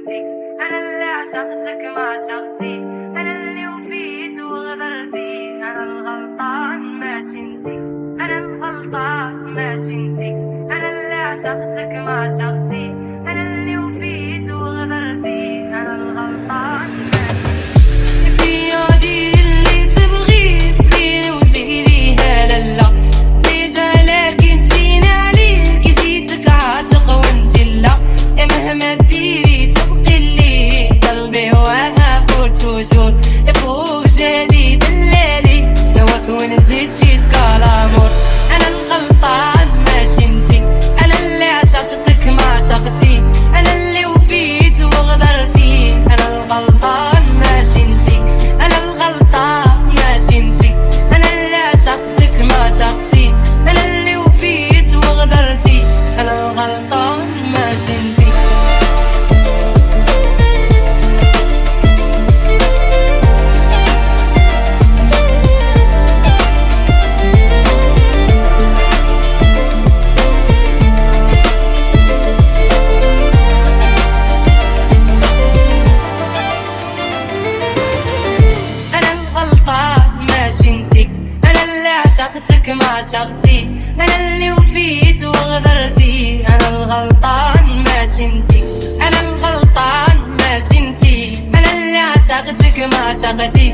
انتي، انا اللي عشقتك ما عشقتي، انا اللي وفيت وغدرتي، انا الغلطان ماشي انتي، انا الغلطان ماشي انتي، انا اللي عشقتك ما عشقتي، انا اللي وفيت وغدرتي، انا الغلطان ماشي فيا ديري اللي تبغيه فين وسيريها لالا ديجا لكن نسينا عليك جيتك عاشق وانتي لا يا مهما ديري تبقي لي قلبي هواها فور توجور يا فوق جديد الليلي نواك ونزيد شي سكالامور انا الغلطان ماشي انتي انا اللي عشقتك ما عشقتي انا اللي وفيت وغدرتي انا الغلطان ماشي انتي انا الغلطان ماشي انتي انا اللي عشقتك ما عشقتي انا اللي وفيت وغدرتي انا الغلطان ماشي انتي انا اللي عشقتك ما عشقتي انا اللي وفيت وغدرتي انا الغلطان ماشي انتي انا الغلطان ماشي انتي انا اللي عشقتك ما عشقتي